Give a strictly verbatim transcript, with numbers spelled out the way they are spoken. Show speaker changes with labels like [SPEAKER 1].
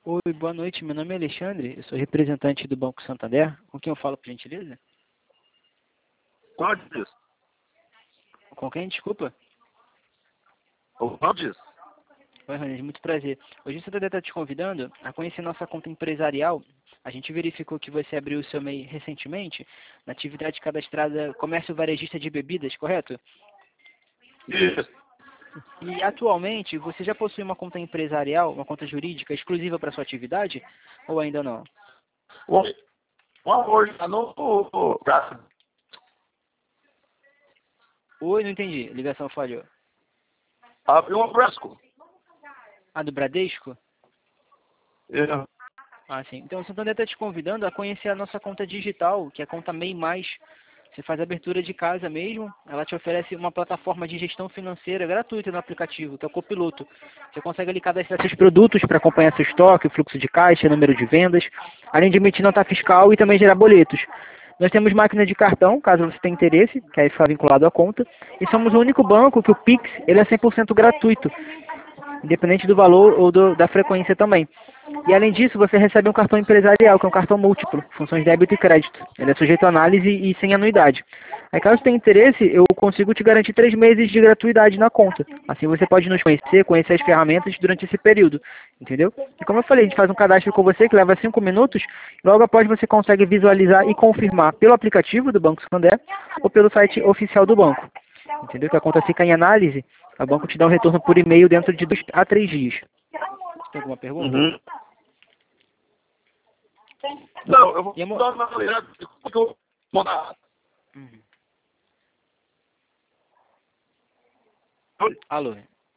[SPEAKER 1] Oi, boa noite. Meu nome é Alexandre, eu sou representante do Banco Santander. Com quem eu falo, por gentileza?
[SPEAKER 2] Rhodes.
[SPEAKER 1] Com quem? Desculpa.
[SPEAKER 2] O Rhodes.
[SPEAKER 1] Oi, Ronald, muito prazer. Hoje o Santander está te convidando a conhecer nossa conta empresarial. A gente verificou que você abriu o seu M E I recentemente na atividade cadastrada Comércio Varejista de Bebidas, correto?
[SPEAKER 2] Isso.
[SPEAKER 1] E atualmente você já possui uma conta empresarial, uma conta jurídica exclusiva para sua atividade ou ainda não?
[SPEAKER 2] O, o amor já no... Já,
[SPEAKER 1] Oi, não entendi. Ligação falhou.
[SPEAKER 2] abriu um fresco.
[SPEAKER 1] Ah, do Bradesco?
[SPEAKER 2] É.
[SPEAKER 1] Ah, sim. Então o Santander está te convidando a conhecer a nossa conta digital, que é a conta M E I Mais. Você faz a abertura de casa mesmo, ela te oferece uma plataforma de gestão financeira gratuita no aplicativo, que é o Copiloto. Você consegue ali cadastrar seus produtos para acompanhar seu estoque, fluxo de caixa, número de vendas, além de emitir nota fiscal e também gerar boletos. Nós temos máquina de cartão, caso você tenha interesse, que aí fica vinculado à conta. E somos o único banco que o Pix ele é cem por cento gratuito, independente do valor ou do, da frequência também. E além disso, você recebe um cartão empresarial, que é um cartão múltiplo, funções de débito e crédito. Ele é sujeito a análise e sem anuidade. Aí caso tenha interesse, eu consigo te garantir três meses de gratuidade na conta. Assim você pode nos conhecer, conhecer as ferramentas durante esse período, entendeu? E como eu falei, a gente faz um cadastro com você que leva cinco minutos, logo após você consegue visualizar e confirmar pelo aplicativo do Banco Santander ou pelo site oficial do banco. Entendeu? Que a conta fica em análise, o banco te dá um retorno por e-mail dentro de dois a três dias. Você tem alguma pergunta?
[SPEAKER 2] Uhum. Não, eu vou
[SPEAKER 1] E a mo-
[SPEAKER 2] dar uma olhada. Eu vou mandar.
[SPEAKER 1] Uhum.
[SPEAKER 2] Oi.
[SPEAKER 1] Alô?